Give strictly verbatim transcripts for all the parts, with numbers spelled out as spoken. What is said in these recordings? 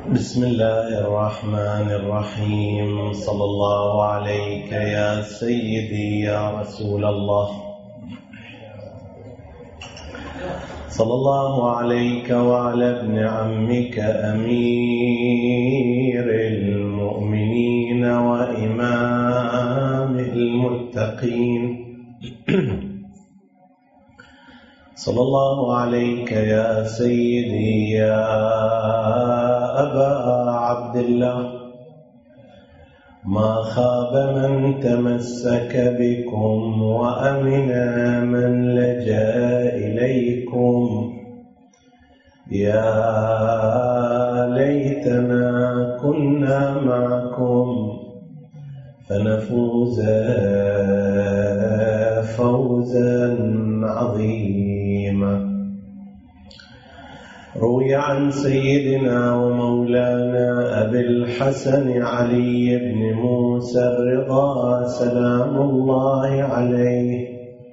بسم الله الرحمن الرحيم. صلى الله عليك يا سيدي يا رسول الله، صلى الله عليك وعلى ابن عمك أمير المؤمنين وإمام المتقين، صلى الله عليك يا سيدي يا أبا عبد الله. ما خاب من تمسك بكم وأمن من لجأ إليكم. يا ليتنا كنا معكم فنفوز فوزا عظيما. روي عن سيدنا ومولانا أبي الحسن علي بن موسى الرضا سلام الله عليه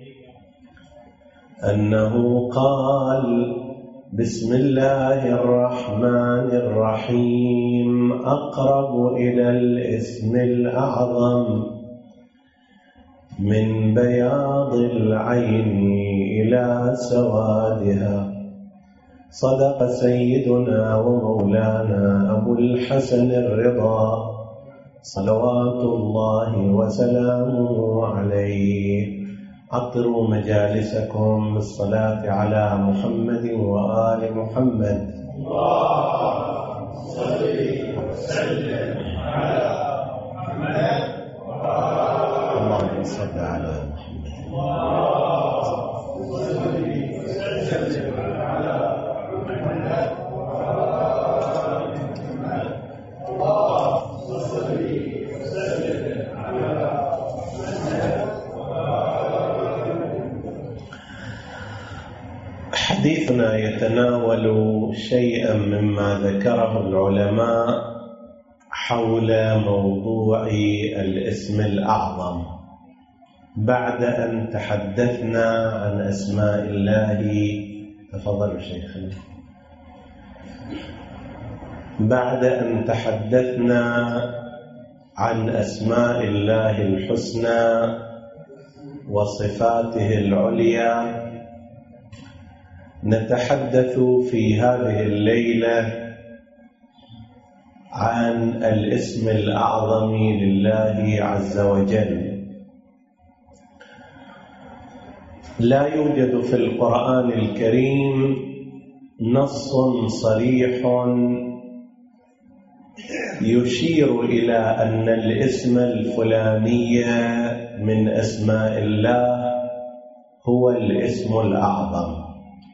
أنه قال: بسم الله الرحمن الرحيم أقرب إلى الاسم الأعظم من بياض العين إلى سوادها. صدق سيدنا ومولانا أبو الحسن الرضا صلوات الله وسلامه عليه. عطروا مجالسكم بالصلاة على محمد وآل محمد. اللهم صل وسلم على محمد اللهم صل على محمد. اللهم صل وسلم على محمد اللهم صل وسلم على محمد. حديثنا يتناول شيئا مما ذكره العلماء حول موضوع الاسم الأعظم، بعد أن تحدثنا عن أسماء الله. تفضلوا شيخنا. بعد أن تحدثنا عن أسماء الله الحسنى وصفاته العليا، نتحدث في هذه الليلة عن الاسم الأعظم لله عز وجل. لا يوجد في القرآن الكريم نص صريح يشير إلى أن الاسم الفلاني من أسماء الله هو الاسم الأعظم،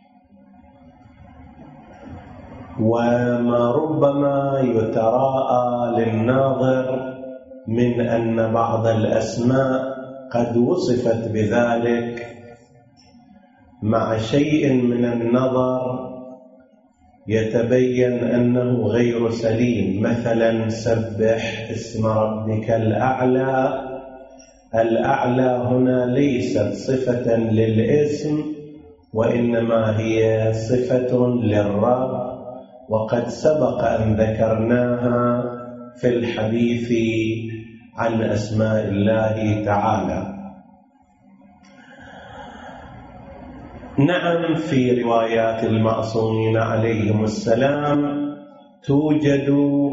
وما ربما يتراءى للناظر من أن بعض الأسماء قد وصفت بذلك مع شيء من النظر يتبين أنه غير سليم. مثلا سبح اسم ربك الأعلى. الأعلى هنا ليست صفة للاسم، وإنما هي صفة للرب، وقد سبق أن ذكرناها في الحديث عن أسماء الله تعالى. نعم، في روايات المعصومين عليهم السلام توجد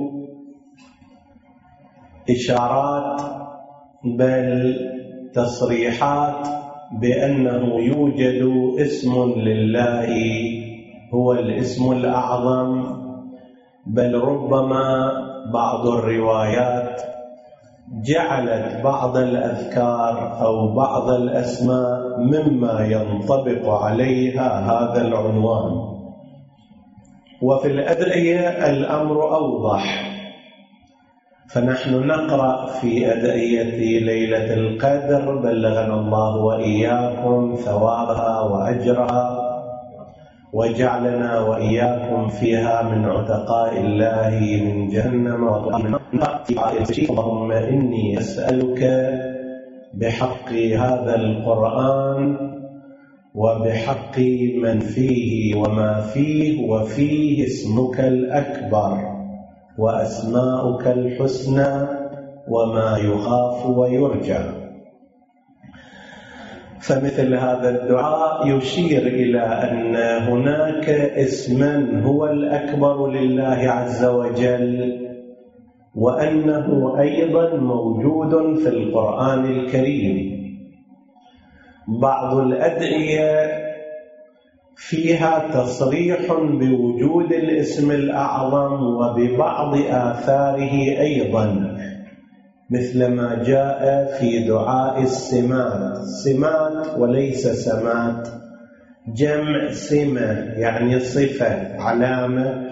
إشارات بل تصريحات بأنه يوجد اسم لله هو الاسم الأعظم، بل ربما بعض الروايات جعلت بعض الأذكار أو بعض الأسماء مما ينطبق عليها هذا العنوان. وفي الأدعية الأمر أوضح، فنحن نقرأ في أدعية ليلة القدر: بلغنا الله وإياكم ثوابها وأجرها وجعلنا وإياكم فيها من عتقاء الله من جهنم. اللهم إني أسألك بحق هذا القرآن وبحق من فيه وما فيه وفيه اسمك الأكبر وأسماؤك الحسنى وما يخاف ويرجى. فمثل هذا الدعاء يشير إلى أن هناك اسما هو الأكبر لله عز وجل، وأنه أيضا موجود في القرآن الكريم. بعض الأدعية فيها تصريح بوجود الاسم الأعظم وببعض آثاره أيضا، مثل ما جاء في دعاء السمات، سمات وليس سمات، جمع سمة يعني صفة علامة،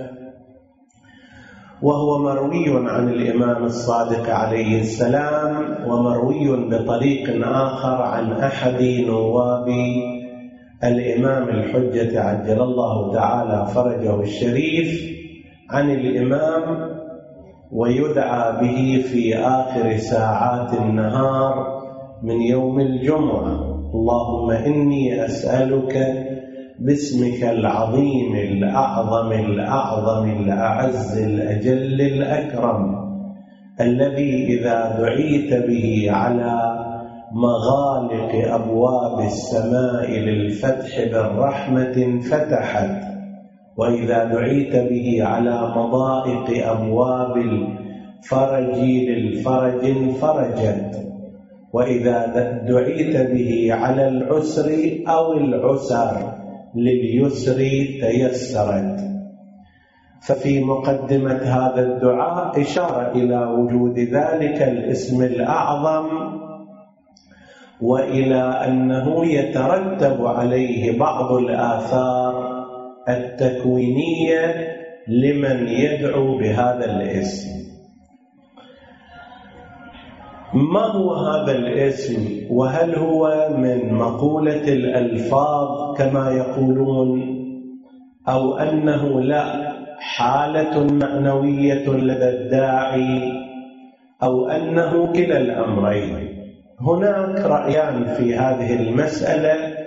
وهو مروي عن الإمام الصادق عليه السلام، ومروي بطريق آخر عن أحد نواب الإمام الحجة عجل الله تعالى فرجه الشريف عن الإمام، ويدعى به في آخر ساعات النهار من يوم الجمعة: اللهم إني أسألك باسمك العظيم الأعظم الأعظم الأعز الأجل الأكرم، الذي إذا دعيت به على مغالق أبواب السماء للفتح بالرحمة فتحت، وإذا دعيت به على مضائق أبواب الفرج للفرج فرجت، وإذا دعيت به على العسر أو العسر لليسر تيسرت. ففي مقدمة هذا الدعاء إشارة إلى وجود ذلك الاسم الأعظم، وإلى أنه يترتب عليه بعض الآثار التكوينية لمن يدعو بهذا الاسم. ما هو هذا الاسم؟ وهل هو من مقولة الألفاظ كما يقولون، أو أنه لا حالة معنوية لدى الداعي، أو أنه كلا الأمرين؟ هناك رأيان في هذه المسألة.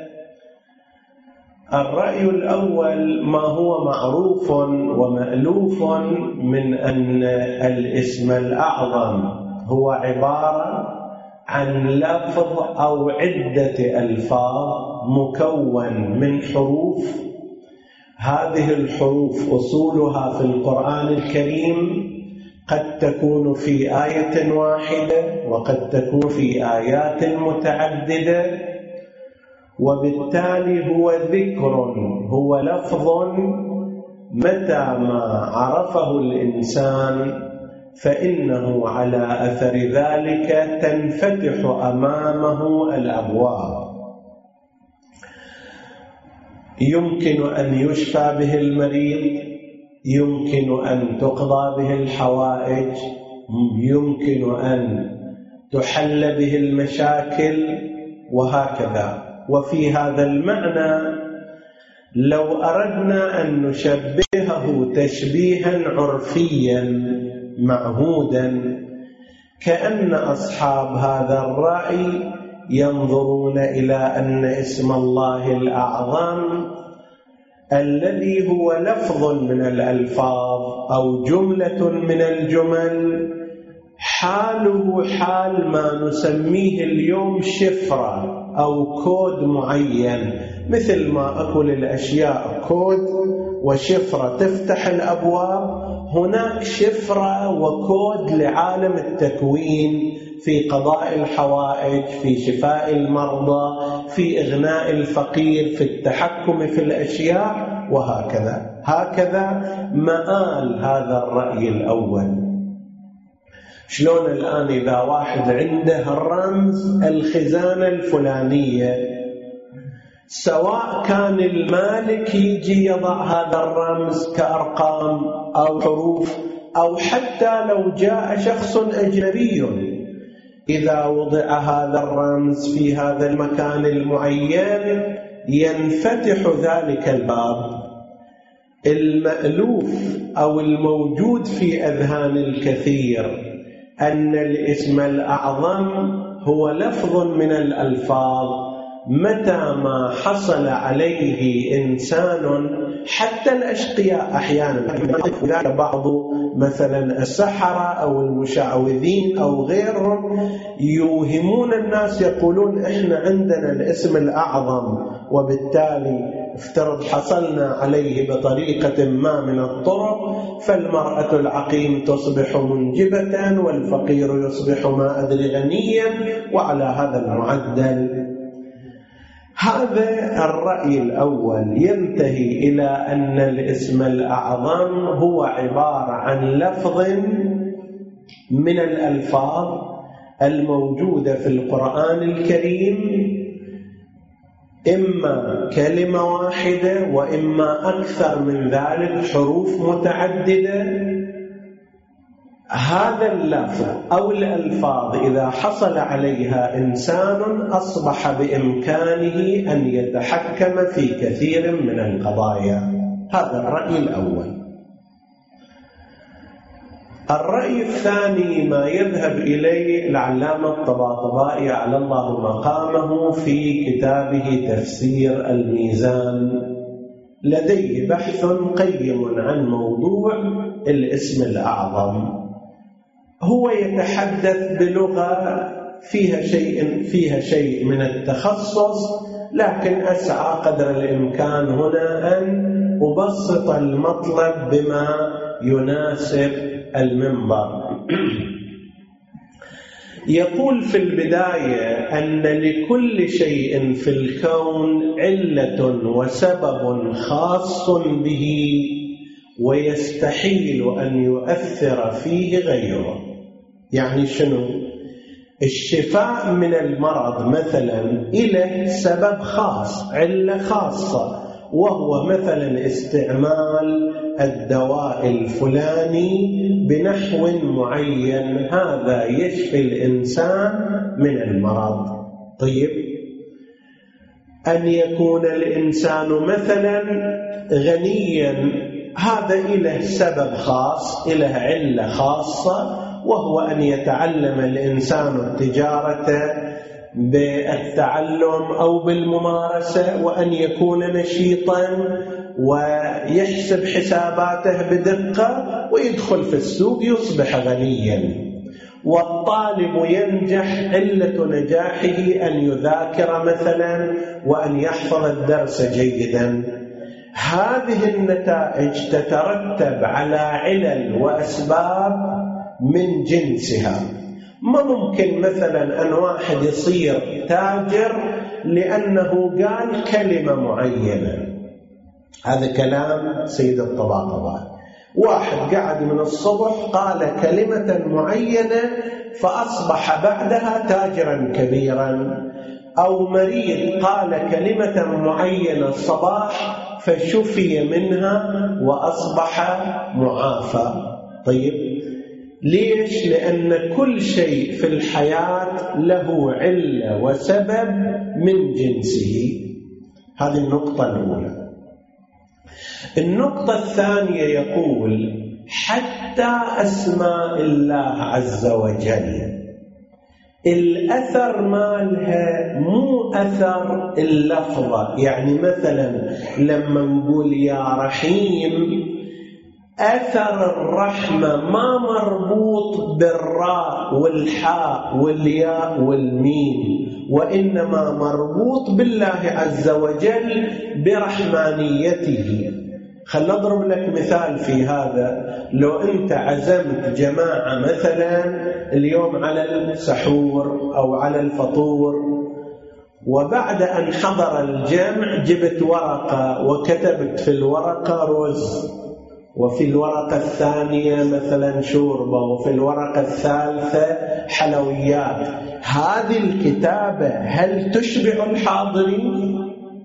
الرأي الأول ما هو معروف ومألوف من أن الاسم الأعظم هو عبارة عن لفظ أو عدة ألفاظ مكون من حروف، هذه الحروف أصولها في القرآن الكريم قد تكون في آية واحدة وقد تكون في آيات متعددة، وبالتالي هو ذكر، هو لفظ متى ما عرفه الإنسان فإنه على أثر ذلك تنفتح أمامه الأبواب. يمكن أن يشفى به المريض، يمكن أن تقضى به الحوائج، يمكن أن تحل به المشاكل، وهكذا. وفي هذا المعنى لو أردنا أن نشبهه تشبيها عرفيا معهودا، كأن أصحاب هذا الرأي ينظرون إلى أن اسم الله الأعظم الذي هو لفظ من الألفاظ أو جملة من الجمل، حاله حال ما نسميه اليوم شفرة أو كود معين، مثل ما أقول الأشياء كود وشفرة تفتح الأبواب، هناك شفرة وكود لعالم التكوين في قضاء الحوائج، في شفاء المرضى، في إغناء الفقير، في التحكم في الأشياء، وهكذا. هكذا مآل هذا الرأي الأول. شلون الآن إذا واحد عنده الرمز الخزانة الفلانية، سواء كان المالك يجي يضع هذا الرمز كأرقام أو حروف، أو حتى لو جاء شخص أجنبي، إذا وضع هذا الرمز في هذا المكان المعين ينفتح ذلك الباب. المألوف أو الموجود في أذهان الكثير أن الاسم الأعظم هو لفظ من الألفاظ متى ما حصل عليه إنسان، حتى الأشقياء أحيانا بعض مثلا السحرة أو المشعوذين أو غيرهم يوهمون الناس، يقولون إحنا عندنا الاسم الأعظم، وبالتالي افترض حصلنا عليه بطريقة ما من الطرق، فالمرأة العقيم تصبح منجبة والفقير يصبح ما أدري غنيا، وعلى هذا المعدل. هذا الرأي الأول ينتهي إلى أن الاسم الأعظم هو عبارة عن لفظ من الألفاظ الموجودة في القرآن الكريم، إما كلمة واحدة وإما أكثر من ذلك، حروف متعددة. هذا اللفظ أو الألفاظ إذا حصل عليها إنسان أصبح بإمكانه أن يتحكم في كثير من القضايا. هذا الرأي الأول. الرأي الثاني ما يذهب إليه العلامة الطباطبائي على الله مقامه في كتابه تفسير الميزان، لديه بحث قيم عن موضوع الاسم الأعظم. هو يتحدث بلغة فيها شيء فيها شيء من التخصص، لكن أسعى قدر الإمكان هنا أن أبسط المطلب بما يناسب المنبر. يقول في البداية أن لكل شيء في الكون علة وسبب خاص به، ويستحيل أن يؤثر فيه غيره. يعني شنو؟ الشفاء من المرض مثلا إله سبب خاص، علة خاصة، وهو مثلا استعمال الدواء الفلاني بنحو معين، هذا يشفي الإنسان من المرض. طيب، أن يكون الإنسان مثلا غنيا، هذا إله سبب خاص، إله علة خاصة، وهو أن يتعلم الإنسان التجارة بالتعلم أو بالممارسة، وأن يكون نشيطا ويحسب حساباته بدقة ويدخل في السوق يصبح غنيا. والطالب ينجح، علة نجاحه أن يذاكر مثلا وأن يحفظ الدرس جيدا. هذه النتائج تترتب على علل وأسباب من جنسها. ما ممكن مثلا أن واحد يصير تاجر لأنه قال كلمة معينة. هذا كلام سيد الطباطبائي. واحد قاعد من الصبح قال كلمة معينة فأصبح بعدها تاجرا كبيرا، أو مريض قال كلمة معينة الصباح فشفي منها وأصبح معافى. طيب، ليش؟ لأن كل شيء في الحياة له علة وسبب من جنسه. هذه النقطة الأولى. النقطة الثانية يقول حتى أسماء الله عز وجل الأثر مالها مو أثر اللفظة. يعني مثلا لما نقول يا رحيم، أثر الرحمة ما مربوط بالراء والحاء والياء والميم، وإنما مربوط بالله عز وجل برحمانيته. خل أضرب لك مثال في هذا. لو أنت عزمت جماعة مثلا اليوم على السحور أو على الفطور، وبعد أن حضر الجمع جبت ورقة وكتبت في الورقة رز، وفي الورقة الثانية مثلا شوربة، وفي الورقة الثالثة حلويات، هذه الكتابة هل تشبع الحاضرين؟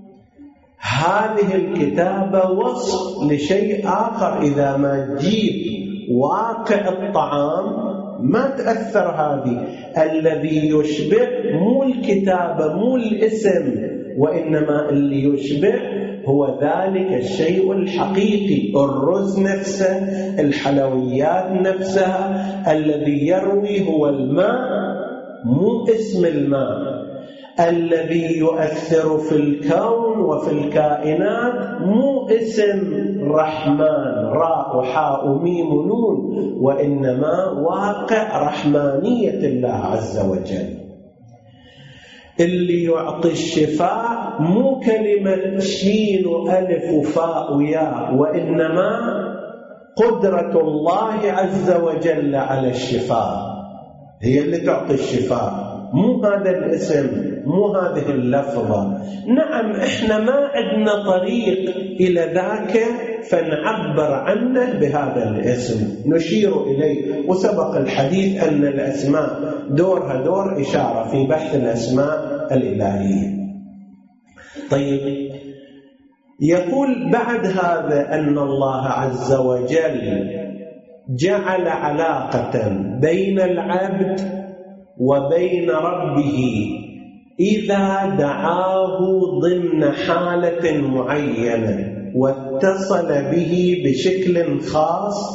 هذه الكتابة وصف لشيء آخر. إذا ما تجيب واقع الطعام ما تأثر هذه. الذي يشبع مو الكتابة مو الاسم، وإنما اللي يشبع هو ذلك الشيء الحقيقي، الرز نفسه، الحلويات نفسها. الذي يروي هو الماء مو اسم الماء. الذي يؤثر في الكون وفي الكائنات مو اسم رحمن راء وحاء وميم ونون، وإنما واقع رحمانية الله عز وجل. اللي يعطي الشفاء مو كلمة شين وألف وفاء وياء، وإنما قدرة الله عز وجل على الشفاء هي اللي تعطي الشفاء، مو هذا الاسم، مو هذه اللفظة. نعم إحنا ما عندنا طريق إلى ذاك فنعبر عنه بهذا الاسم، نشير إليه، وسبق الحديث أن الأسماء دورها دور إشارة في بحث الأسماء الإلهية. طيب، يقول بعد هذا أن الله عز وجل جعل علاقة بين العبد وبين ربه إذا دعاه ضمن حالة معينة واتصل به بشكل خاص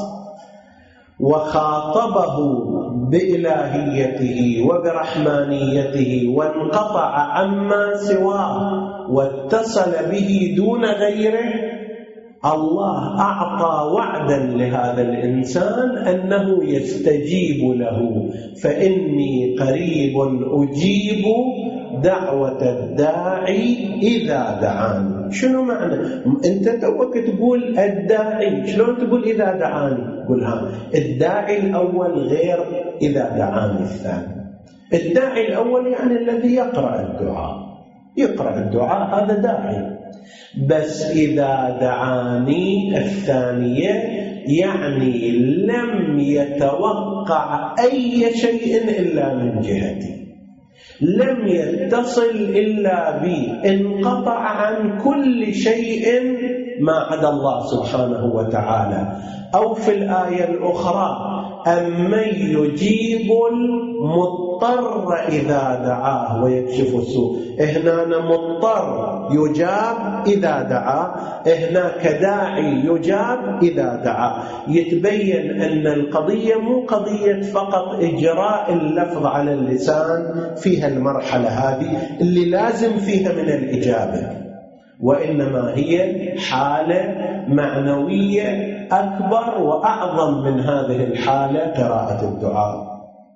وخاطبه بإلهيته وبرحمانيته وانقطع عما سواه واتصل به دون غيره، الله أعطى وعدا لهذا الإنسان أنه يستجيب له، فإني قريب أجيب دعوة الداعي إذا دعاني. شنو معنى؟ أنت توك تقول الداعي، شلون تقول إذا دعاني؟ قل ها، الداعي الأول غير إذا دعاني الثاني. الداعي الأول يعني الذي يقرأ الدعاء، يقرأ الدعاء هذا داعي. بس إذا دعاني الثانية يعني لم يتوقع أي شيء إلا من جهتي، لم يتصل إلا بي، انقطع عن كل شيء ما عدا الله سبحانه وتعالى. أو في الآية الأخرى أمن يجيب المضطر إذا دعاه ويكشف السوء. هنا مضطر يجاب إذا دعاه، هناك داعي يجاب إذا دعاه. يتبين أن القضية مو قضية فقط إجراء اللفظ على اللسان فيها المرحلة هذه اللي لازم فيها من الإجابة، وإنما هي حالة معنوية أكبر وأعظم من هذه الحالة، قراءة الدعاء.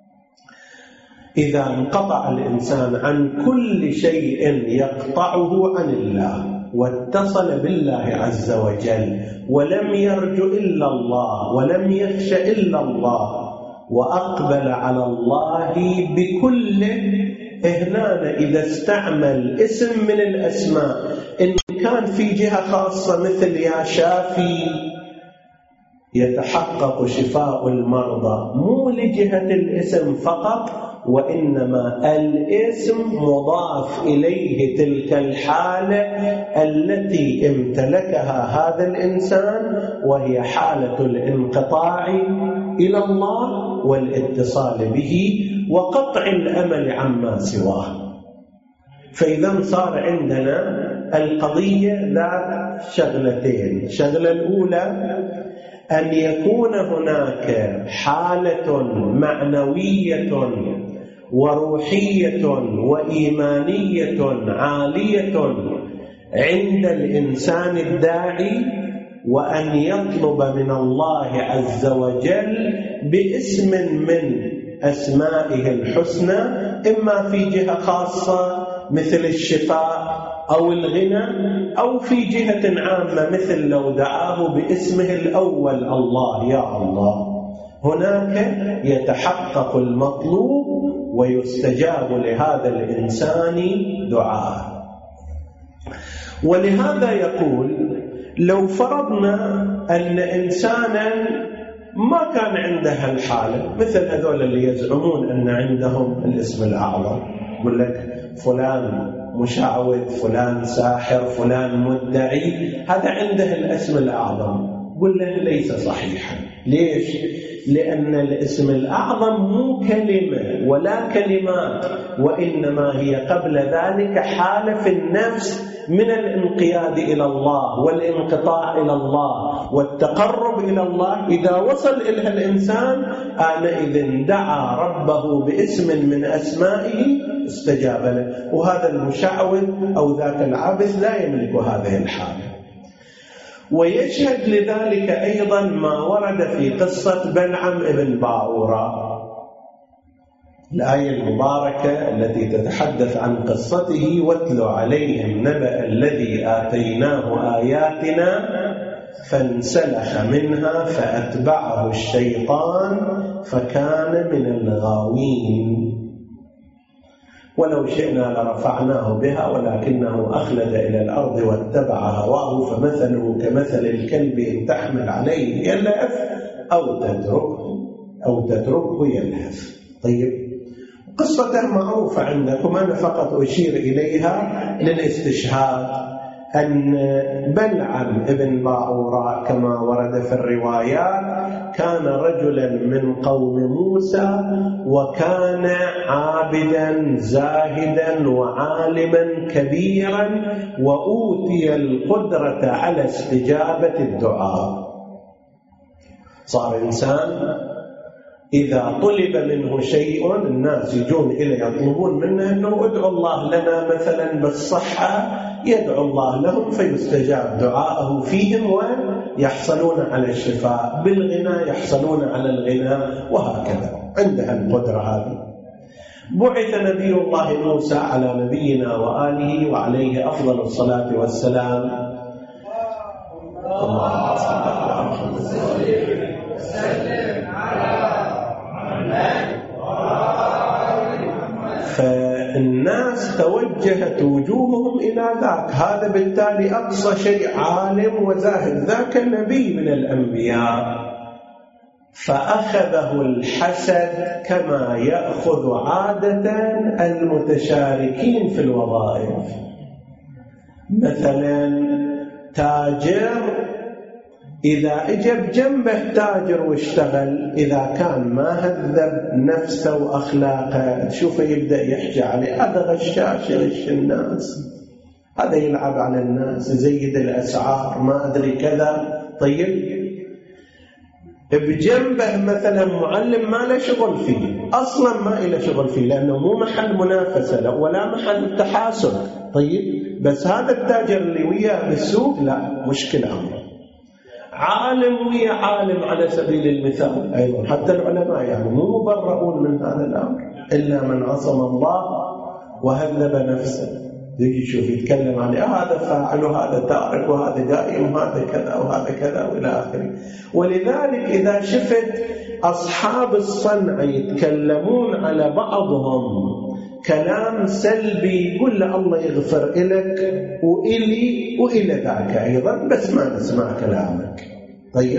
إذا انقطع الإنسان عن كل شيء يقطعه عن الله واتصل بالله عز وجل ولم يرجو إلا الله ولم يخش إلا الله وأقبل على الله بكل هنا، إذا استعمل اسم من الأسماء إن كان في جهة خاصة مثل يا شافي يتحقق شفاء المرضى، مو لجهة الاسم فقط، وإنما الاسم مضاف إليه تلك الحالة التي امتلكها هذا الإنسان، وهي حالة الانقطاع إلى الله والاتصال به وقطع الأمل عما سواه. فإذا صار عندنا القضية ذات شغلتين. الشغلة الأولى أن يكون هناك حالة معنوية وروحية وإيمانية عالية عند الإنسان الداعي، وأن يطلب من الله عز وجل باسم من أسمائه الحسنى، إما في جهة خاصة مثل الشفاء أو الغنى، أو في جهة عامة مثل لو دعاه باسمه الأول الله يا الله. هناك يتحقق المطلوب ويستجاب لهذا الإنسان دعاء. ولهذا يقول لو فرضنا أن إنسانا ما كان عنده الحالة، مثل هذول اللي يزعمون أن عندهم الاسم الأعظم، يقول لك فلان مشعوذ، فلان ساحر، فلان مدعي، هذا عنده الاسم الأعظم. قل له ليس صحيحا. ليش؟ لأن الاسم الأعظم مو كلمة ولا كلمات، وإنما هي قبل ذلك حالة في النفس من الانقياد إلى الله والانقطاع إلى الله والتقرب إلى الله. إذا وصل إليها الإنسان آنئذ دعا ربه باسم من أسمائه استجاب له، وهذا المشعوذ أو ذاك العابث لا يملك هذه الحالة. ويشهد لذلك أيضا ما ورد في قصة بلعم ابن باعورة، الآية المباركة التي تتحدث عن قصته: واتل عليهم نبأ الذي آتيناه آياتنا فانسلخ منها فأتبعه الشيطان فكان من الغاوين. ولو شئنا لرفعناه بها ولكنه أخلد إلى الأرض واتبع هواه فمثله كمثل الكلب إن تحمل عليه يلهث أو تتركه أو تتركه يلهث. طيب، قصته معروفة عندكم، أنا فقط أشير إليها للاستشهاد. أن بلعم ابن باعورة كما ورد في الروايات كان رجلا من قوم موسى، وكان عابدا زاهدا وعالما كبيرا، وأوتي القدرة على استجابة الدعاء. صار إنسان إذا طلب منه شيء الناس يجون إليه يطلبون منه أنه ادعو الله لنا مثلا بالصحة، يدعو الله لهم فيستجاب دعاءه فيهم ويحصلون على الشفاء، بالغنى يحصلون على الغنى، وهكذا عندها القدرة هذه. بعث نبي الله موسى على نبينا وآله وعليه أفضل الصلاة والسلام. اللهم صل على محمد فالناس توجهت وجوههم إلى ذاك، هذا بالتالي أقصى شيء عالم وزاهد، ذاك النبي من الأنبياء. فأخذه الحسد كما يأخذ عادة المتشاركين في الوظائف. مثلا تاجر إذا اجب جنبه تاجر واشتغل، إذا كان ما هذب نفسه وأخلاقه تشوفه يبدأ يحكي عليه: هذا غشاش يغش الناس، هذا يلعب على الناس، يزيد الأسعار، ما أدري كذا. طيب، بجنبه مثلا معلم ما له شغل فيه، أصلا ما له شغل فيه لأنه مو محل منافسة له ولا محل تحاسب. طيب، بس هذا التاجر اللي وياه بالسوق لا، مشكلة أمره. عالم ويا عالم على سبيل المثال أيضا، حتى العلماء يعني مو مبرؤون من هذا الأمر إلا من عصم الله وهذب نفسه. يجي يشوف يتكلم عن هذا فاعل وهذا تارك وهذا قائم وهذا كذا وهذا كذا وإلى آخره. ولذلك إذا شفت أصحاب الصنع يتكلمون على بعضهم كلام سلبي، قل له الله يغفر إلك وإلي وإلى ذاك أيضا، بس ما نسمع كلامك. طيب،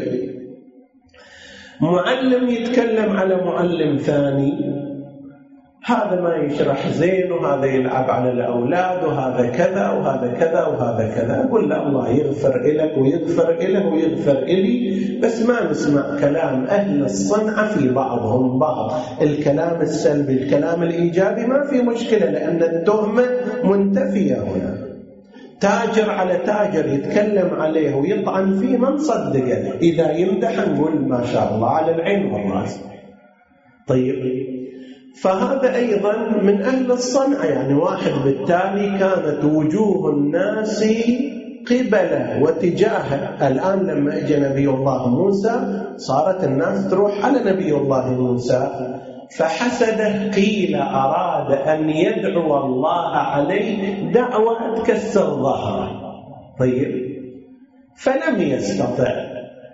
معلم يتكلم على معلم ثاني، هذا ما يشرح زين وهذا يلعب على الأولاد وهذا كذا وهذا كذا وهذا كذا، قل له الله يغفر إلك ويغفر إله ويغفر إلي، بس ما نسمع كلام أهل الصنعة في بعضهم بعض. الكلام السلبي الكلام الإيجابي ما في مشكلة، لأن التهمة منتفية هنا. تاجر على تاجر يتكلم عليه ويطعن فيه ما نصدقه، إذا يمدح نقول ما شاء الله على العين والرأس. طيب، فهذا أيضا من أهل الصنعة، يعني واحد بالتالي كانت وجوه الناس قبله وتجاهه. الآن لما اجى نبي الله موسى صارت الناس تروح على نبي الله موسى، فحسده قيل أراد أن يدعو الله عليه دعوة تكسر ظهره. طيب، فلم يستطع.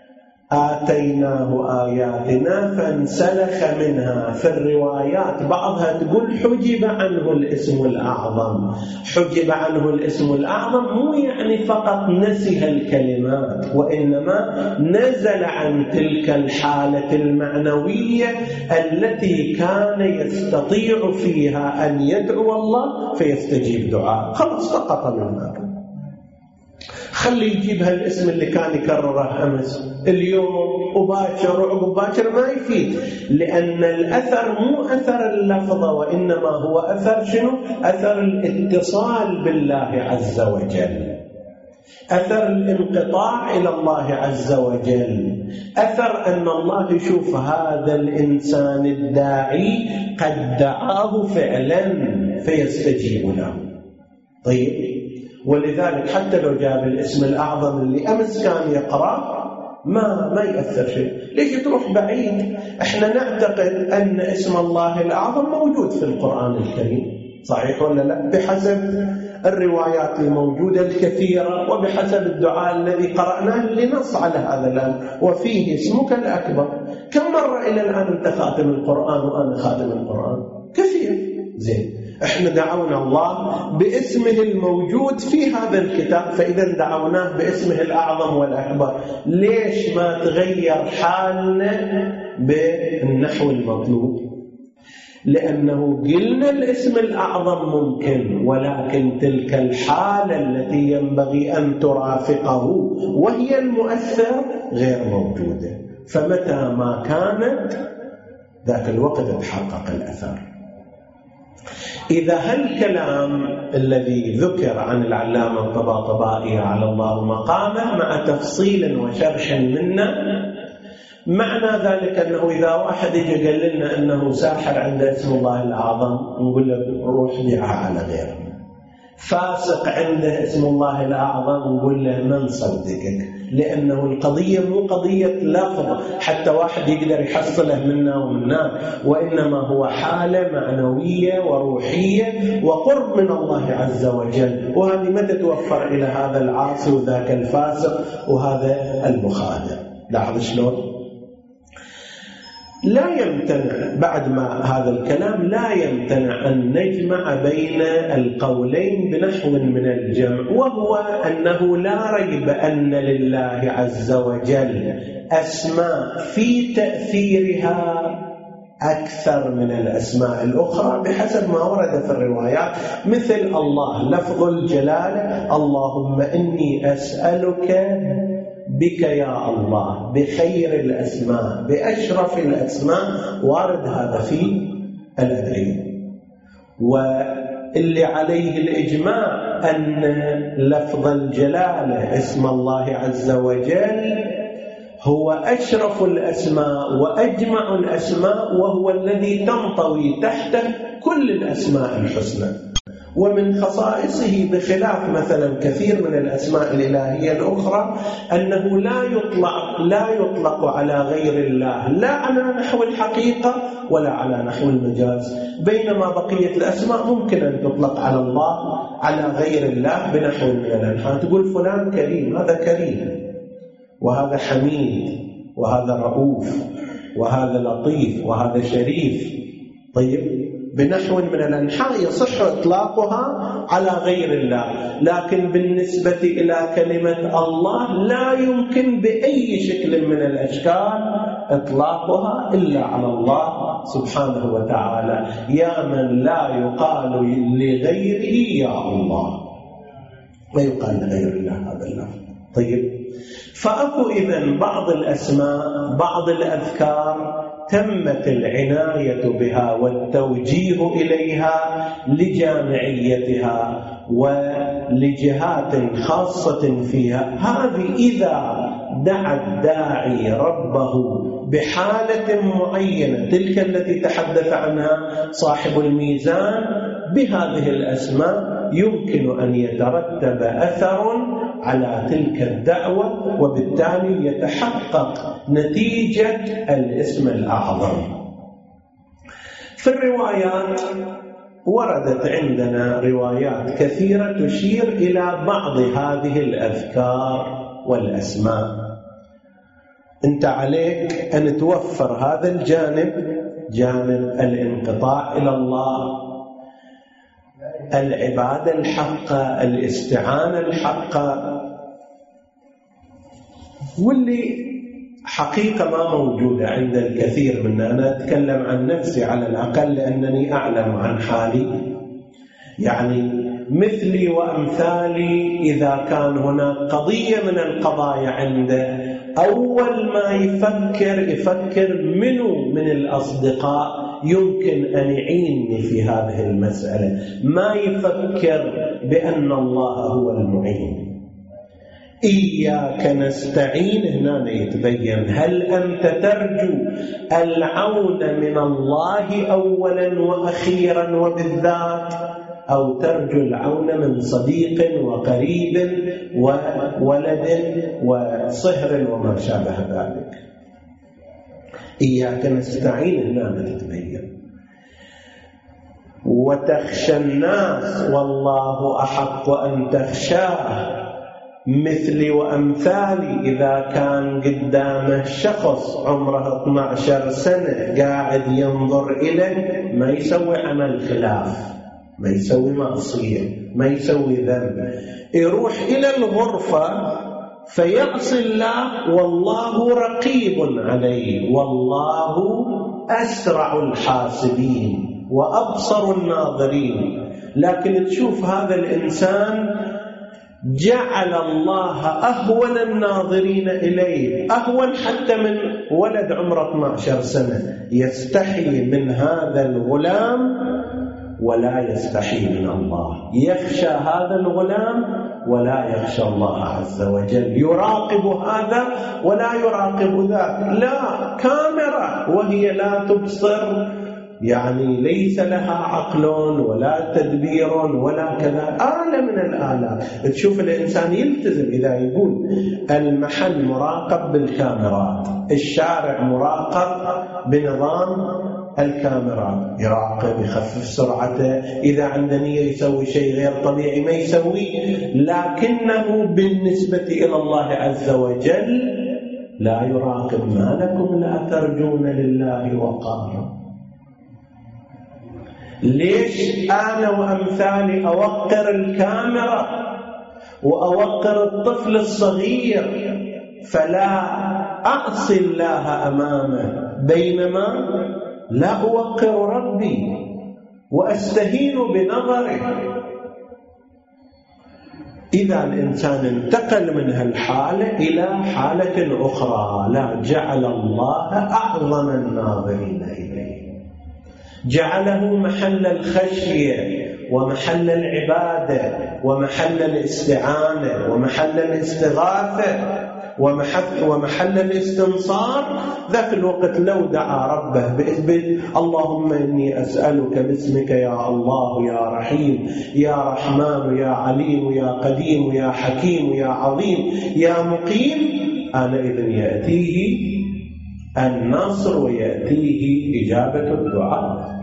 آتيناه آياتنا فانسلخ منها. في الروايات بعضها تقول حجب عنه الاسم الأعظم. حجب عنه الاسم الأعظم مو يعني فقط نسي الكلمات، وإنما نزل عن تلك الحالة المعنوية التي كان يستطيع فيها أن يدعو الله فيستجيب دعاء، خلاص سقط من هذا، خلي يجيب هالاسم اللي كان يكرره أمس اليوم وباكر وعقب باكر، ما يفيد، لأن الأثر مو أثر اللفظة، وإنما هو أثر شنو؟ أثر الاتصال بالله عز وجل، أثر الانقطاع إلى الله عز وجل، أثر أن الله يشوف هذا الإنسان الداعي قد دعاه فعلا فيستجيب له. طيب، ولذلك حتى لو جاب الاسم الأعظم اللي أمس كان يقرأ ما ما يأثر شيء. ليش تروح بعيد؟ احنا نعتقد أن اسم الله الأعظم موجود في القرآن الكريم، صحيح ولا لا؟ بحسب الروايات الموجودة الكثيرة وبحسب الدعاء الذي قرأناه اللي نص على هذا الآن، وفيه اسمك الأكبر. كم مرة إلى الآن أنت خاتم القرآن وأنا خاتم القرآن؟ كثير. زين، احنا دعونا الله باسمه الموجود في هذا الكتاب، فإذا دعوناه باسمه الأعظم والأكبر، ليش ما تغير حالنا بالنحو المطلوب؟ لأنه قلنا الاسم الأعظم ممكن، ولكن تلك الحالة التي ينبغي أن ترافقه وهي المؤثر غير موجودة، فمتى ما كانت ذاك الوقت تحقق الأثر. إذا هالكلام الذي ذكر عن العلامة الطباطبائي على الله مقامه مع تفصيل وشرح منا، معنى ذلك أنه إذا واحد يجي قال لنا أنه ساحر عنده اسم الله الأعظم نقول له روح بيعها على غيره، فاسق عنده اسم الله الأعظم نقول له ما نصدقك، لأنه القضية مو قضية لفظ حتى واحد يقدر يحصله منا ومنا، وإنما هو حالة معنوية وروحية وقرب من الله عز وجل، وهذه ما تتوفر إلى هذا العاصي وذاك الفاسق وهذا المخادع. لاحظ شلون؟ لا يمتنع بعد ما هذا الكلام لا يمتنع أن نجمع بين القولين بنحو من الجمع، وهو أنه لا ريب أن لله عز وجل أسماء في تأثيرها أكثر من الأسماء الأخرى بحسب ما ورد في الروايات، مثل الله لفظ الجلالة اللهم إني أسألك بك يا الله، بخير الأسماء، بأشرف الأسماء، وارد هذا في الأدعية. واللي عليه الإجماع أن لفظ الجلالة اسم الله عز وجل هو أشرف الأسماء وأجمع الأسماء، وهو الذي تنطوي تحته كل الأسماء الحسنى. ومن خصائصه بخلاف مثلا كثير من الأسماء الإلهية الأخرى أنه لا يطلق لا يطلق على غير الله، لا على نحو الحقيقة ولا على نحو المجاز، بينما بقية الأسماء ممكن أن تطلق على الله على غير الله بنحو من الأنحاء. تقول فلان كريم، هذا كريم، وهذا حميد، وهذا رؤوف، وهذا لطيف، وهذا شريف. طيب، بنحو من الأنحاء يصح إطلاقها على غير الله، لكن بالنسبة إلى كلمة الله لا يمكن بأي شكل من الأشكال إطلاقها إلا على الله سبحانه وتعالى، يا من لا يقال لغيره يا الله، ما يقال لغير الله هذا اللفظ. طيب، فأكو إذن بعض الأسماء بعض الأذكار تمت العناية بها والتوجيه إليها لجامعيتها ولجهات خاصة فيها، هذه إذا دعا الداعي ربه بحالة معينة تلك التي تحدث عنها صاحب الميزان بهذه الأسماء يمكن أن يترتب أثر على تلك الدعوة، وبالتالي يتحقق نتيجة الاسم الأعظم. في الروايات وردت عندنا روايات كثيرة تشير إلى بعض هذه الأذكار والأسماء. أنت عليك أن توفر هذا الجانب، جانب الانقطاع إلى الله، العبادة الحقة، الاستعانة الحقة، واللي حقيقة ما موجودة عند الكثير منا. أنا أتكلم عن نفسي على الأقل لأنني أعلم عن حالي، يعني مثلي وأمثالي إذا كان هناك قضية من القضايا عنده أول ما يفكر يفكر منو من الأصدقاء يمكن أن يعينني في هذه المسألة، ما يفكر بأن الله هو المعين. إياك نستعين هنا يتبين هل أنت ترجو العون من الله أولا وأخيرا وبالذات، أو ترجو العون من صديق وقريب وولد وصهر وما شابه ذلك. إياك نستعين هنا تتبين. وتخشى الناس والله أحق أن تخشاه مثلي وأمثالي إذا كان قدامه شخص عمره اثني عشر سنة قاعد ينظر إليه ما يسوي عمل خلاف، ما يسوي معصية، ما يسوي ذنب، يروح إلى الغرفة فيعصي الله والله رقيب عليه، والله أسرع الحاسبين وأبصر الناظرين. لكن تشوف هذا الإنسان جعل الله أهون الناظرين إليه، أهون حتى من ولد عمره اثني عشر سنة، يستحي من هذا الغلام ولا يستحي من الله، يخشى هذا الغلام ولا يخشى الله عز وجل، يراقب هذا ولا يراقب ذاك، لا كاميرا وهي لا تبصر، يعني ليس لها عقل ولا تدبير ولا كذا، آلة من الآلات. تشوف الإنسان يلتزم إذا يقول المحل مراقب بالكاميرات، الشارع مراقب بنظام الكاميرا، يراقب يخفف سرعته، إذا عنده نية يسوي شيء غير طبيعي ما يسويه، لكنه بالنسبة إلى الله عز وجل لا يراقب. ما لكم لا ترجون لله وقارا؟ ليش أنا وأمثالي أوقر الكاميرا وأوقر الطفل الصغير فلا أعصي الله أمامه، بينما لا أوقر ربي وأستهين بنظره؟ إذا الإنسان انتقل من هالحالة إلى حالة أخرى، لا، جعل الله أعظم الناظرين إليه، جعله محل الخشية ومحل العبادة ومحل الاستعانة ومحل الاستغاثة ومحل, ومحل الاستنصار. ذاك الوقت لو دعا ربه بإثبات اللهم إني أسألك باسمك يا الله يا رحيم يا رحمن يا عليم يا قديم يا حكيم يا عظيم يا مقيم، آنئذ يأتيه النصر ويأتيه إجابة الدعاء.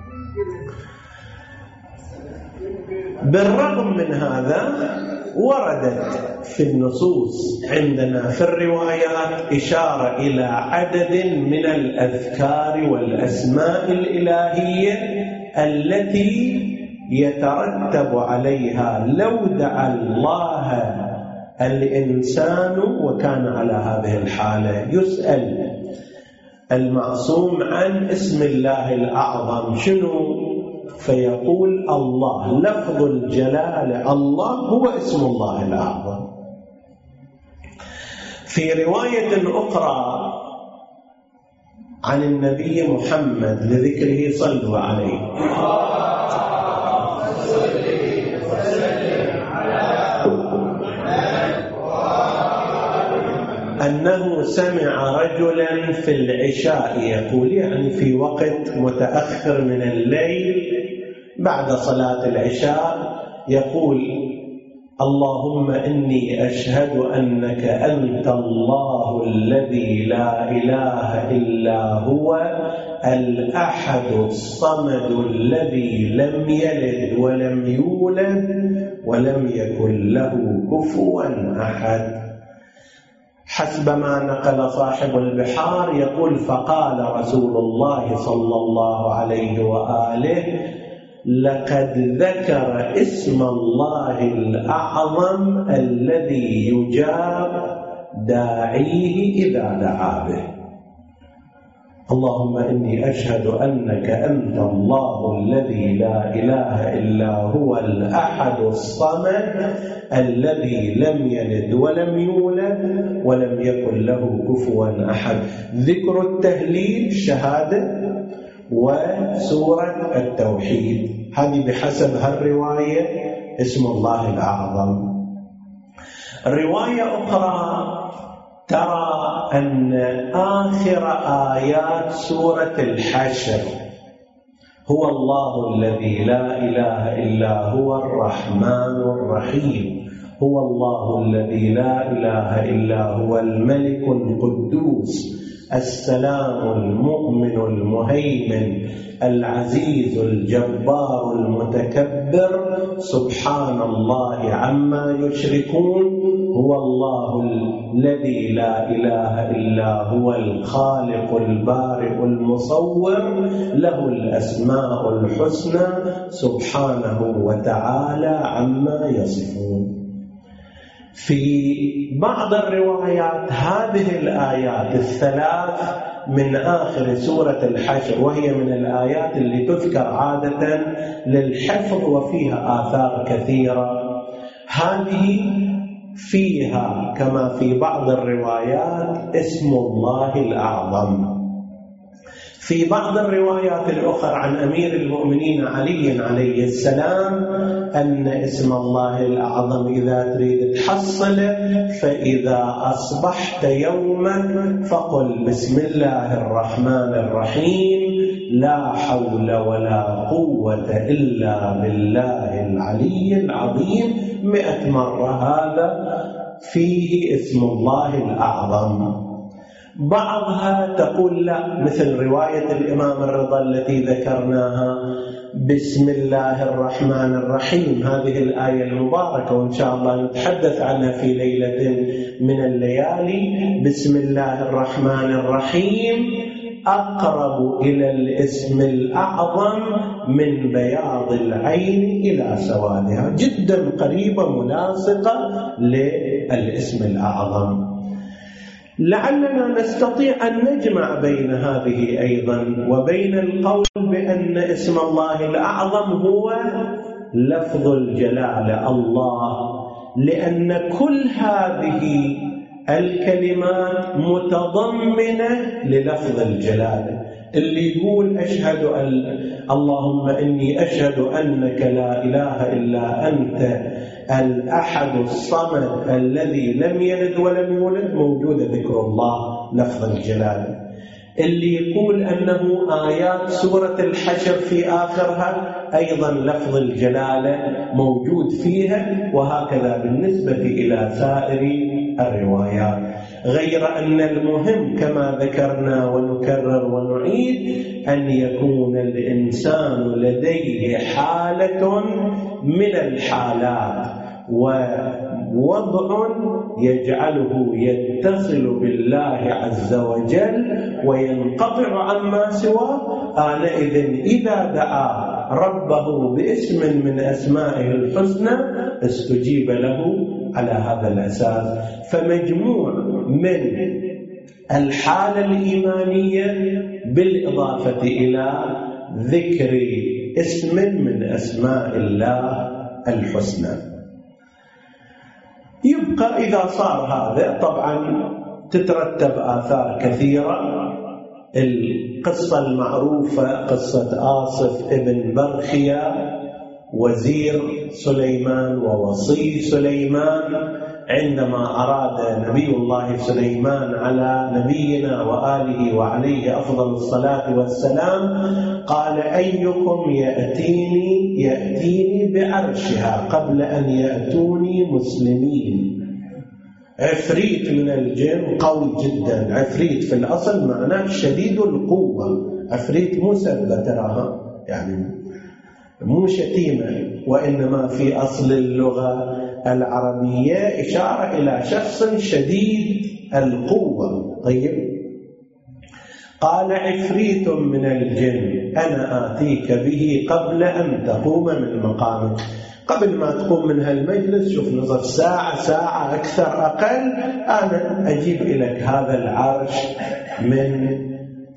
بالرغم من هذا وردت في النصوص عندنا في الروايات إشارة إلى عدد من الأذكار والأسماء الإلهية التي يترتب عليها لو دعا الله الإنسان وكان على هذه الحالة. يسأل المعصوم عن اسم الله الأعظم شنو؟ فيقول الله، لفظ الجلالة، الله هو اسم الله الأعظم. في رواية أخرى عن النبي محمد لذكره صلوا عليه أنه سمع رجلا في العشاء يقول، يعني في وقت متأخر من الليل بعد صلاة العشاء، يقول اللهم إني أشهد أنك أنت الله الذي لا إله إلا هو الأحد الصمد الذي لم يلد ولم يولد ولم يكن له كفوا أحد. حسب ما نقل صاحب البحار يقول فقال رسول الله صلى الله عليه وآله لقد ذكر اسم الله الأعظم الذي يجاب داعيه إذا دعا به. اللهم إني أشهد أنك أنت الله الذي لا إله إلا هو الأحد الصمد الذي لم يلد ولم يولد ولم يكن له كفوا أحد. ذكر التهليل شهادة وسورة التوحيد، هذه بحسب هالرواية اسم الله الأعظم. رواية أخرى ترى أن آخر آيات سورة الحشر هو الله الذي لا إله إلا هو الرحمن الرحيم، هو الله الذي لا إله إلا هو الملك القدوس السلام المؤمن المهيمن العزيز الجبار المتكبر سبحان الله عما يشركون، هو الله الذي لا إله إلا هو الخالق البارئ المصور له الأسماء الحسنى سبحانه وتعالى عما يصفون. في بعض الروايات هذه الآيات الثلاث من آخر سورة الحشر، وهي من الآيات اللي تذكر عادة للحفظ وفيها آثار كثيرة، هذه فيها كما في بعض الروايات اسم الله الأعظم. في بعض الروايات الأخرى عن أمير المؤمنين علي عليه السلام أن اسم الله الأعظم إذا تريد تحصله فإذا أصبحت يوما فقل بسم الله الرحمن الرحيم لا حول ولا قوة إلا بالله العلي العظيم مئة مرة، هذا فيه اسم الله الأعظم. بعضها تقول لا، مثل رواية الإمام الرضا التي ذكرناها بسم الله الرحمن الرحيم، هذه الآية المباركة وإن شاء الله نتحدث عنها في ليلة من الليالي. بسم الله الرحمن الرحيم أقرب إلى الاسم الأعظم من بياض العين إلى سوادها، جدا قريبة ملاصقة للاسم الأعظم. لعلنا نستطيع أن نجمع بين هذه أيضا وبين القول بأن اسم الله الأعظم هو لفظ الجلالة الله، لأن كل هذه الكلمات متضمنة للفظ الجلالة. اللي يقول أشهد أن اللهم إني أشهد أنك لا إله إلا أنت الأحد الصمد الذي لم يلد ولم يولد، موجودة ذكر الله لفظ الجلالة. اللي يقول أنه آيات سورة الحشر في آخرها أيضا لفظ الجلالة موجود فيها، وهكذا بالنسبة إلى سائر الروايات. غير أن المهم كما ذكرنا ونكرر ونعيد أن يكون الإنسان لديه حالة من الحالات ووضع يجعله يتصل بالله عز وجل وينقطع عما سواه، آنئذ إذا دعا ربه باسم من أسمائه الحسنى استجيب له على هذا الأساس. فمجموع من الحالة الإيمانية بالإضافة إلى ذكر اسم من أسماء الله الحسنى. يبقى إذا صار هذا طبعا تترتب آثار كثيرة. القصة المعروفة قصة آصف ابن برخيا وزير سليمان ووصي سليمان، عندما أراد نبي الله سليمان على نبينا وآله وعليه أفضل الصلاة والسلام قال أيكم يأتيني يأتيني بعرشها قبل أن يأتوني مسلمين. عفريت من الجن قوي جدا، عفريت في الأصل معناه شديد القوة، عفريت مو سبة تراها يعني مو شتيمة، وإنما في أصل اللغة العربية إشارة إلى شخص شديد القوة. طيب قال عفريت من الجن أنا آتيك به قبل أن تقوم من مقامك، قبل ما تقوم من هالمجلس شوف نصف ساعة ساعة أكثر أقل أنا أجيب لك هذا العرش من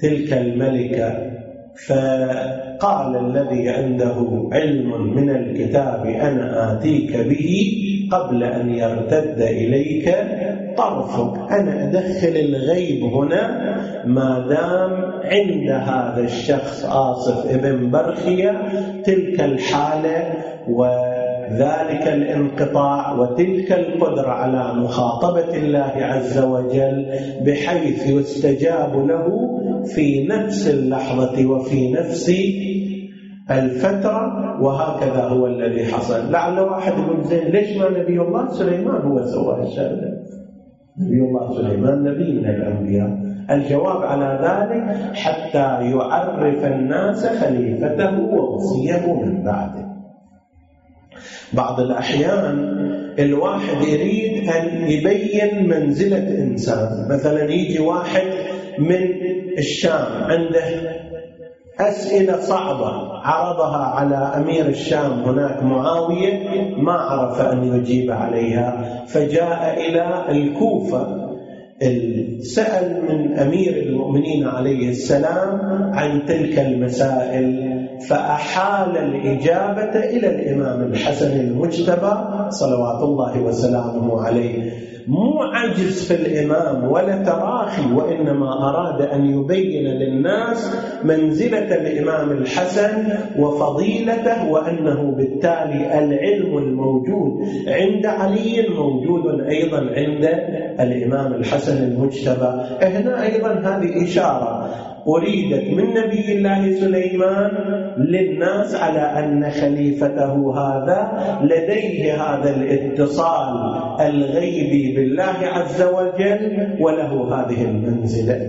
تلك الملكة، فقال الذي عنده علم من الكتاب أنا آتيك به قبل أن يرتد إليك طرفك. أنا أدخل الغيب هنا ما دام عند هذا الشخص آصف ابن برخية تلك الحالة وذلك الانقطاع وتلك القدرة على مخاطبة الله عز وجل بحيث يستجاب له في نفس اللحظة وفي نفس الفترة. وهكذا هو الذي حصل. لعل واحد يقول زين ليش ما نبي الله سليمان هو سوى الشأن؟ نبي الله سليمان نبي من الأنبياء. الجواب على ذلك حتى يعرف الناس خليفته ووصيه من بعده. بعض الأحيان الواحد يريد أن يبين منزلة إنسان، مثلا يجي واحد من الشام عنده أسئلة صعبة عرضها على أمير الشام هناك معاوية ما عرف أن يجيب عليها، فجاء إلى الكوفة سأل من أمير المؤمنين عليه السلام عن تلك المسائل، فأحال الإجابة إلى الإمام الحسن المجتبى صلوات الله وسلامه عليه. مو عجز في الإمام ولا تراخي، وإنما أراد أن يبين للناس منزلة الإمام الحسن وفضيلته، وأنه بالتالي العلم الموجود عند علي موجود أيضا عند الإمام الحسن المجتبى. هنا أيضا هذه إشارة أريدت من نبي الله سليمان للناس على أن خليفته هذا لديه هذا الاتصال الغيبي بالله عز وجل وله هذه المنزلة.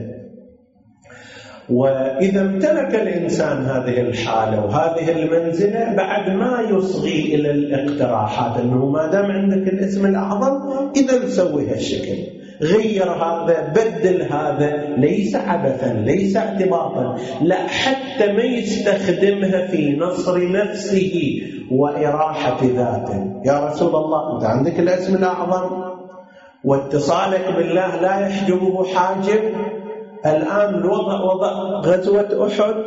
وإذا امتلك الإنسان هذه الحالة وهذه المنزلة بعد ما يصغي إلى الاقتراحات أنه ما دام عندك الاسم الأعظم إذا نسوي هالشكل، غير هذا، بدل هذا، ليس عبثا ليس اعتباطا، لا، حتى ما يستخدمها في نصر نفسه وإراحة ذاته. يا رسول الله أنت عندك الاسم الأعظم واتصالك بالله لا يحجبه حاجب، الآن الوضع وضع غزوة أحد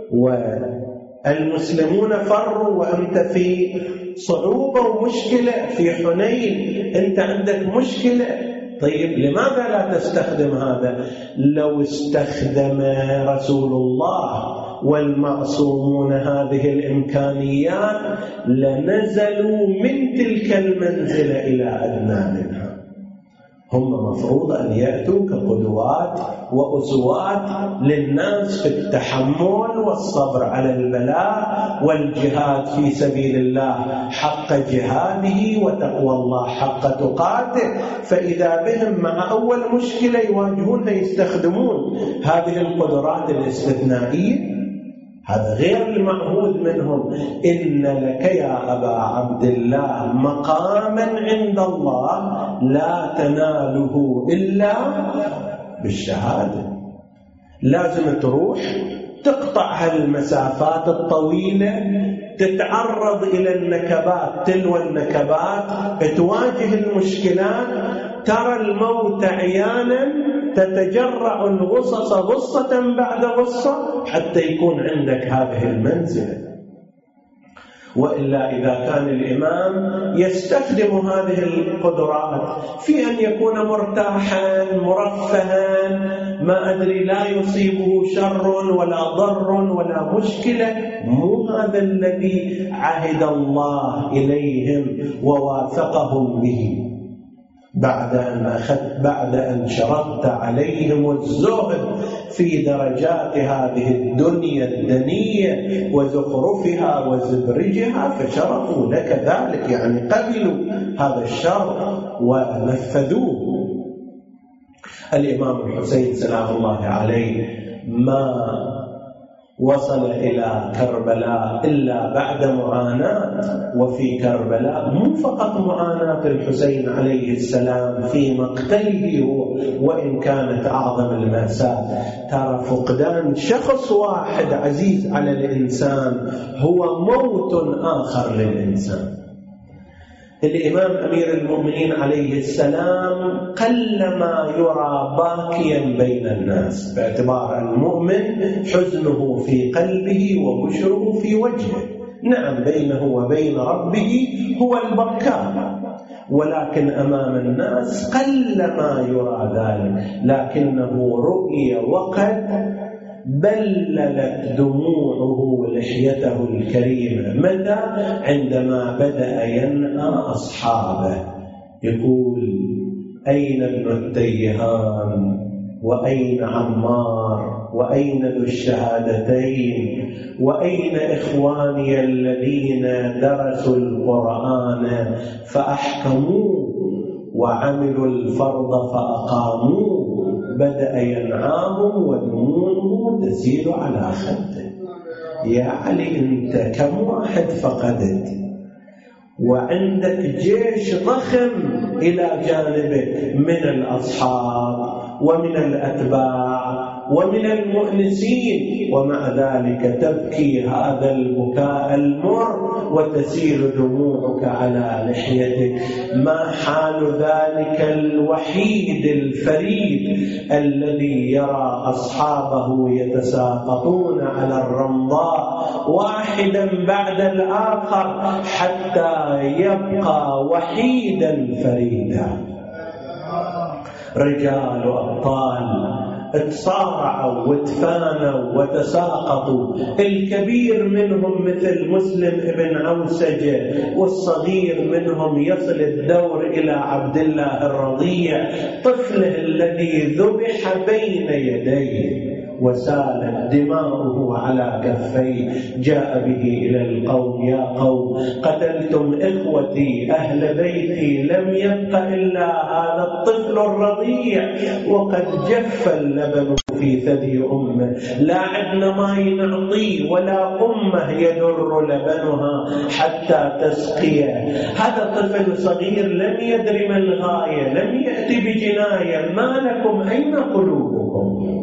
والمسلمون فروا وأنت في صعوبة ومشكلة، في حنين أنت عندك مشكلة. طيب لماذا لا تستخدم هذا؟ لو استخدم رسول الله والمعصومون هذه الإمكانيات لنزلوا من تلك المنزلة إلى أدنى منها. هم مفروض أن يأتوا كقدوات وأسوات للناس في التحمل والصبر على البلاء والجهاد في سبيل الله حق جهاده وتقوى الله حق تقاته. فإذا بهم مع أول مشكلة يواجهونها يستخدمون هذه القدرات الاستثنائية، هذا غير المعهود منهم. إن لك يا أبا عبد الله مقاما عند الله لا تناله إلا بالشهادة. لازم تروح تقطع هالمسافات الطويلة، تتعرض إلى النكبات تلو النكبات، تواجه المشكلات، ترى الموت عيانا، تتجرع الغصص غصة بعد غصة حتى يكون عندك هذه المنزلة. وإلا إذا كان الإمام يستخدم هذه القدرات في أن يكون مرتاحا مرفها، ما أدري لا يصيبه شر ولا ضر ولا مشكلة، مو هذا الذي عهد الله إليهم وواثقهم به بعد أن أخذت بعد أن شرطت عليهم الزهد في درجات هذه الدنيا الدنية وزخرفها وزبرجها، فشرطوا لك ذلك، يعني قبلوا هذا الشرط ونفذوه. الإمام الحسين سلام الله عليه ما وصل إلى كربلاء إلا بعد معاناة، وفي كربلاء مو فقط معاناة الحسين عليه السلام في مقتله وإن كانت أعظم المأساة، ترى فقدان شخص واحد عزيز على الإنسان هو موت آخر للإنسان. الإمام أمير المؤمنين عليه السلام قلما يرى باكيا بين الناس، باعتبار المؤمن حزنه في قلبه وبشره في وجهه. نعم بينه وبين ربه هو البكاء، ولكن أمام الناس قلما يرى ذلك، لكنه رؤي وقد بللت دموعه لحيته الكريمة. متى؟ عندما بدأ ينأى أصحابه، يقول: أين ابن التيهان؟ وأين عمار؟ وأين ذو الشهادتين؟ وأين إخواني الذين درسوا القرآن فأحكموه وعملوا الفرض فأقاموه؟ بدأ ينعاهم ودموعه تسيل على خده. يا علي، أنت كم واحد فقدت، وعندك جيش ضخم إلى جانبك من الأصحاب ومن الأتباع ومن المؤنسين، ومع ذلك تبكي هذا البكاء المر وتسيل دموعك على لحيتك. ما حال ذلك الوحيد الفريد الذي يرى أصحابه يتساقطون على الرمضاء واحدا بعد الآخر حتى يبقى وحيدا فريدا؟ رجال وأبطال اتصارعوا وتفانوا وتساقطوا، الكبير منهم مثل مسلم ابن عوسجة، والصغير منهم يصل الدور إلى عبد الله الرضيع طفله الذي ذبح بين يديه وسالت دماؤه على كفيه. جاء به إلى القوم: يا قوم، قتلتم إخوتي أهل بيتي، لم يبق إلا هذا الطفل الرضيع وقد جف اللبن في ثدي أمه، لا عدنا ما نعطيه ولا أمه يدر لبنها حتى تسقيه. هذا طفل صغير لم يدري ما الغاية، لم يأتي بجناية، ما لكم أين قلوبكم؟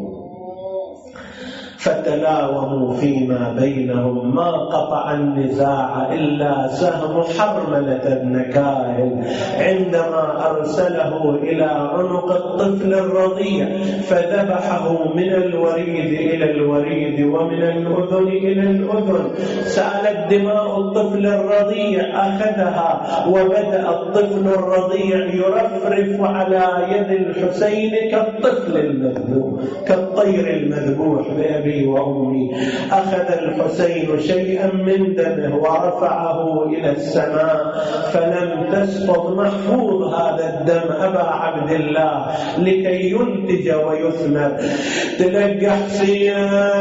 فتلاوموا فيما بينهم، ما قطع النزاع إلا سهم حرملة بن كاهل عندما أرسله إلى عنق الطفل الرضيع فذبحه من الوريد إلى الوريد ومن الأذن إلى الأذن. سالت دماء الطفل الرضيع، أخذها وبدأ الطفل الرضيع يرفرف على يد الحسين كالطفل المذبوح، كالطير المذبوح بأبي وأمي. أخذ الحسين شيئا من دمه ورفعه إلى السماء فلم تسقط محفوظ هذا الدم أبا عبد الله لكي ينتج ويثمر. تلقى حسين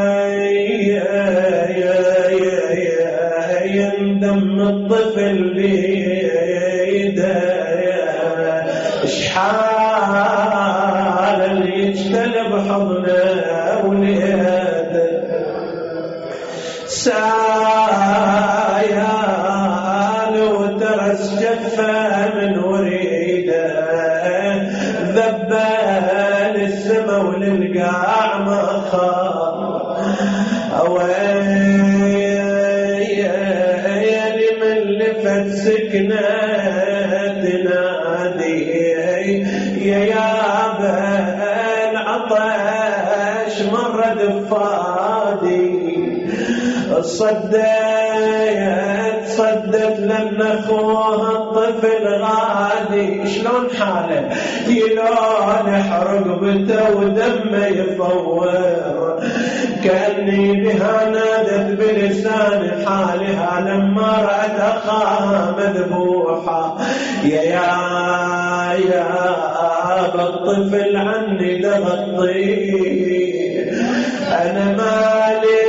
يندم الطفل بيده، اشحال اللي يجتلب حضنه وليده، سايال وترس جفه من وريده، ذبه للسما وللقاع ما خاف. ويلي من لفت سكنه تنادي يا يابا العطش مرد فادي. صدت صدت لأن أخوها الطفل غادي. شلون حاله؟ يلون حرقبته ودمه يفور، كأني بها نادت بلسان حالها لما رأت أخاها مذبوحة. يا يا يا الطفل عني تغطي، أنا مالي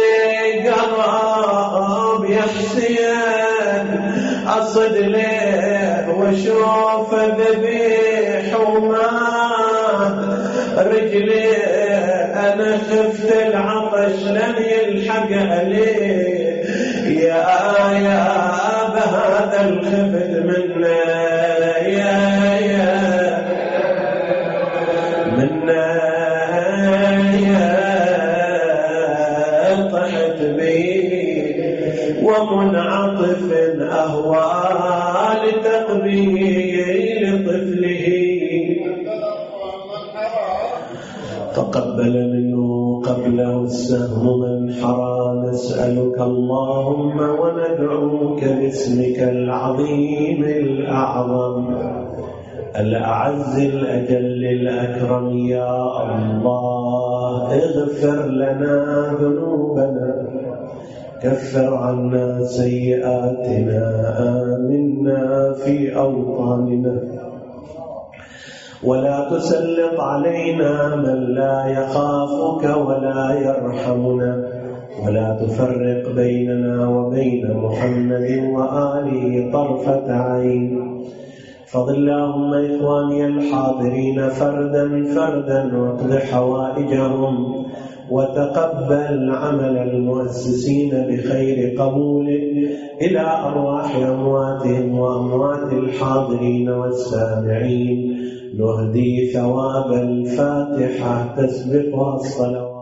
قرب يا حسين أصد له واشوف ذبيح ومات رجلي، أنا خفت العطش لن يلحق عليه. يا يا بهذا الخفت منا يا يا منا يا طحت بي. ومنعطف أهوى لتقبيل طفله فقبل منه قبله السهم من حرى. نسألك اللهم وندعوك باسمك العظيم الأعظم الأعز الأجل الأكرم يا الله اغفر لنا ذنوبنا كفر عنا سيئاتنا آمنا في أوطاننا ولا تسلط علينا من لا يخافك ولا يرحمنا ولا تفرق بيننا وبين محمد وآله طرفة عين. فضل اللهم إخواني الحاضرين فردا فردا واقض حوائجهم وتقبل عمل المؤسسين بخير قبول إلى أرواح أمواتهم وأموات الحاضرين والسامعين. نهدي ثواب الفاتحة تسبقها الصلوات.